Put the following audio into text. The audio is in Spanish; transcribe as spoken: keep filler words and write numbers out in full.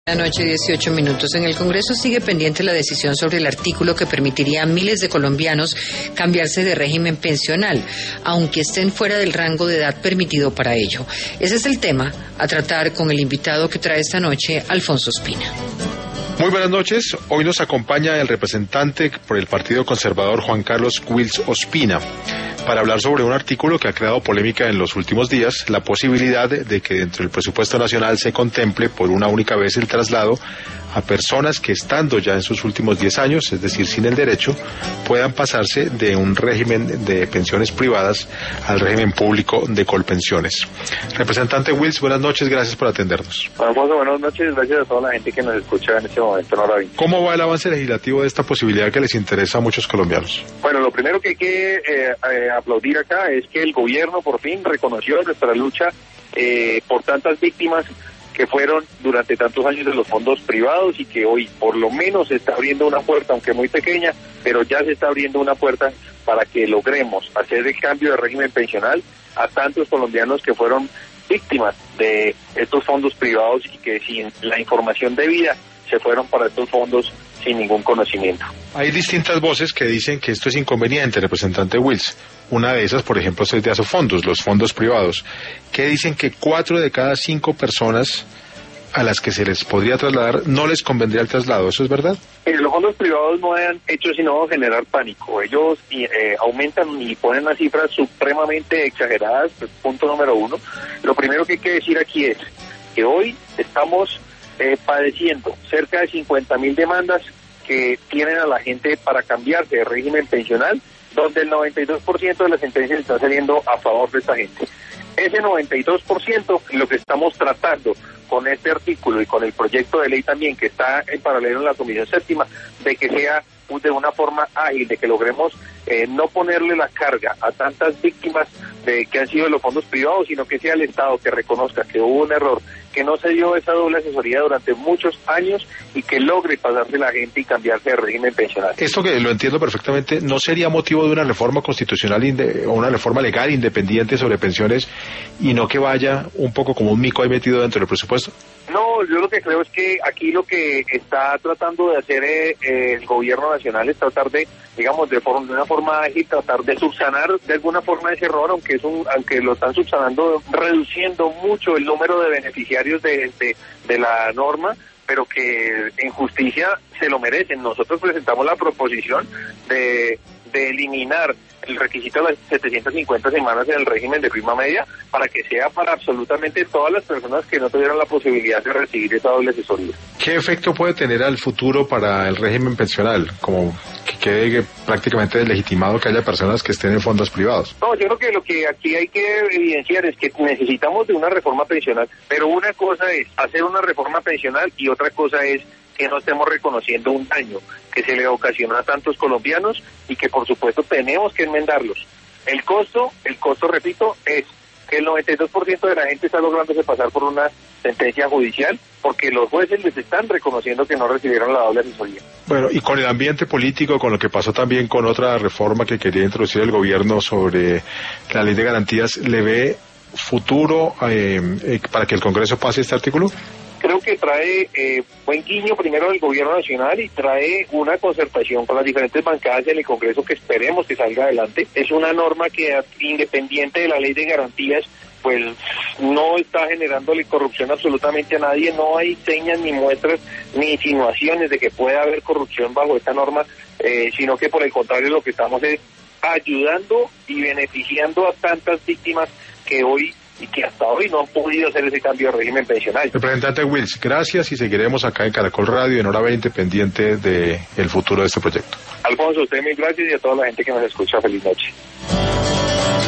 La noche, dieciocho minutos. En el Congreso sigue pendiente la decisión sobre el artículo que permitiría a miles de colombianos cambiarse de régimen pensional, aunque estén fuera del rango de edad permitido para ello. Ese es el tema a tratar con el invitado que trae esta noche, Alfonso Ospina. Muy buenas noches. Hoy nos acompaña el representante por el Partido Conservador, Juan Carlos Wills Ospina, para hablar sobre un artículo que ha creado polémica en los últimos días, la posibilidad de que dentro del presupuesto nacional se contemple por una única vez el traslado a personas que, estando ya en sus últimos diez años, es decir, sin el derecho, puedan pasarse de un régimen de pensiones privadas al régimen público de colpensiones. Representante Wills, buenas noches, gracias por atendernos. Alfonso, buenas noches, gracias a toda la gente que nos escucha en este momento. ¿Cómo va el avance legislativo de esta posibilidad que les interesa a muchos colombianos? Bueno, lo primero que hay que eh, eh, aplaudir acá es que el gobierno por fin reconoció nuestra lucha eh, por tantas víctimas que fueron durante tantos años de los fondos privados y que hoy por lo menos se está abriendo una puerta, aunque muy pequeña, pero ya se está abriendo una puerta para que logremos hacer el cambio de régimen pensional a tantos colombianos que fueron víctimas de estos fondos privados y que sin la información debida se fueron para estos fondos sin ningún conocimiento. Hay distintas voces que dicen que esto es inconveniente, representante Wills. Una de esas, por ejemplo, es de Asofondos, los fondos privados, que dicen que cuatro de cada cinco personas a las que se les podría trasladar no les convendría el traslado. ¿Eso es verdad? Eh, los fondos privados no han hecho sino generar pánico. Ellos eh, aumentan y ponen unas cifras supremamente exageradas, pues, punto número uno. Lo primero que hay que decir aquí es que hoy estamos eh, padeciendo cerca de cincuenta mil demandas que tienen a la gente para cambiarse de régimen pensional, donde el noventa y dos por ciento de las sentencias están saliendo a favor de esta gente. Ese noventa y dos por ciento, lo que estamos tratando con este artículo y con el proyecto de ley también que está en paralelo en la Comisión Séptima, de que sea de una forma ágil, de que logremos eh, no ponerle la carga a tantas víctimas de que han sido de los fondos privados, sino que sea el Estado que reconozca que hubo un error, que no se dio esa doble asesoría durante muchos años y que logre pasarse la gente y cambiarse de régimen pensional. Esto, que lo entiendo perfectamente, ¿no sería motivo de una reforma constitucional inde- o una reforma legal independiente sobre pensiones y no que vaya un poco como un mico ahí metido dentro del presupuesto? No, yo lo que creo es que aquí lo que está tratando de hacer eh, eh, el gobierno nacional es tratar de, digamos, de, forma, de una forma ágil, tratar de subsanar de alguna forma ese error, aunque es un, aunque lo están subsanando, reduciendo mucho el número de beneficiarios de, de, de la norma, pero que en justicia se lo merecen. Nosotros presentamos la proposición de, de eliminar el requisito de las setecientas cincuenta semanas en el régimen de prima media para que sea para absolutamente todas las personas que no tuvieran la posibilidad de recibir esa doble asesoría. ¿Qué efecto puede tener al futuro para el régimen pensional? Como que quede prácticamente deslegitimado que haya personas que estén en fondos privados. No, yo creo que lo que aquí hay que evidenciar es que necesitamos de una reforma pensional, pero una cosa es hacer una reforma pensional y otra cosa es que no estemos reconociendo un daño que se le ocasionó a tantos colombianos y que por supuesto tenemos que enmendarlos. El costo, el costo, repito, es que el noventa y dos por ciento de la gente está lográndose pasar por una sentencia judicial porque los jueces les están reconociendo que no recibieron la doble asesoría. Bueno, y con el ambiente político, con lo que pasó también con otra reforma que quería introducir el gobierno sobre la ley de garantías, ¿le ve futuro eh, eh, para que el Congreso pase este artículo? Creo que trae eh, buen guiño primero del gobierno nacional y trae una concertación con las diferentes bancadas en el Congreso que esperemos que salga adelante. Es una norma que, independiente de la ley de garantías, pues no está generándole corrupción absolutamente a nadie. No hay señas ni muestras ni insinuaciones de que pueda haber corrupción bajo esta norma, eh, sino que por el contrario lo que estamos es ayudando y beneficiando a tantas víctimas que hoy y que hasta hoy no han podido hacer ese cambio de régimen pensional. Representante Wills, gracias y seguiremos acá en Caracol Radio en Hora veinte pendiente del futuro de este proyecto. Alfonso, usted mil gracias y a toda la gente que nos escucha, feliz noche.